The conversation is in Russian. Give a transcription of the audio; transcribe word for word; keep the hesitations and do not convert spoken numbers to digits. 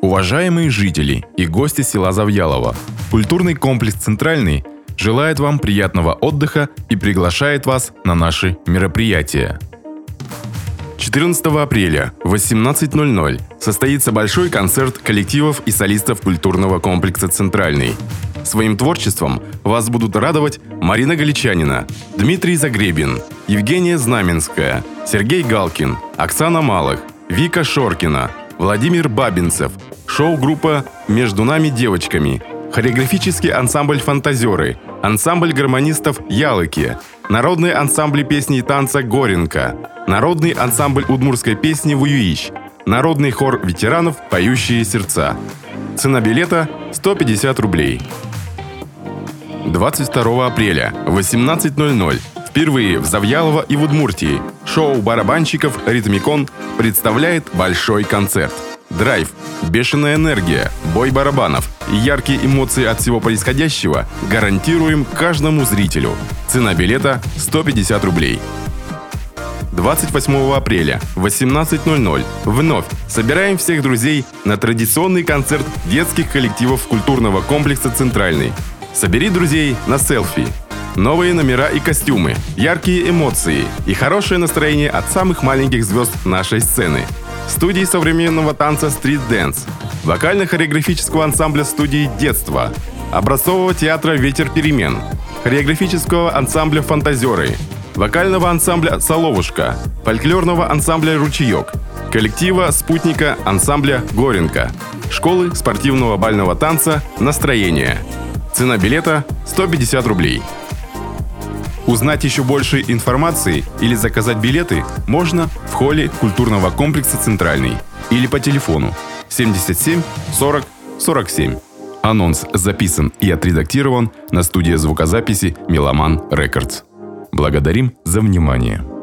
Уважаемые жители и гости села Завьялово, культурный комплекс «Центральный» желает вам приятного отдыха и приглашает вас на наши мероприятия. четырнадцатого апреля в восемнадцать ноль ноль состоится большой концерт коллективов и солистов культурного комплекса «Центральный». Своим творчеством вас будут радовать Марина Галичанина, Дмитрий Загребин, Евгения Знаменская, Сергей Галкин, Оксана Малых, Вика Шоркина, Владимир Бабинцев, шоу-группа «Между нами девочками», хореографический ансамбль «Фантазеры», ансамбль гармонистов «Ялыки», народные ансамбли песни и танца «Горенко», народный ансамбль удмуртской песни «Вуюич», народный хор ветеранов «Поющие сердца». Цена билета – сто пятьдесят рублей. двадцать второго апреля в восемнадцать ноль ноль впервые в Завьялово и в Удмуртии шоу барабанщиков «Ритмикон» представляет большой концерт. Драйв, бешеная энергия, бой барабанов и яркие эмоции от всего происходящего гарантируем каждому зрителю. Цена билета – сто пятьдесят рублей. двадцать восьмого апреля в восемнадцать ноль ноль вновь собираем всех друзей на традиционный концерт детских коллективов культурного комплекса «Центральный». Собери друзей на селфи. Новые номера и костюмы, яркие эмоции и хорошее настроение от самых маленьких звезд нашей сцены. Студии современного танца «Стрит Дэнс», вокально-хореографического ансамбля студии «Детство», образцового театра «Ветер перемен», хореографического ансамбля «Фантазеры», вокального ансамбля «Соловушка», фольклорного ансамбля «Ручеек», коллектива «Спутника» ансамбля «Горенко», школы спортивного бального танца «Настроение». Цена билета – сто пятьдесят рублей. Узнать еще больше информации или заказать билеты можно в холле культурного комплекса «Центральный» или по телефону семьдесят семь сорок сорок семь. Анонс записан и отредактирован на студии звукозаписи «Меломан Рекордс». Благодарим за внимание.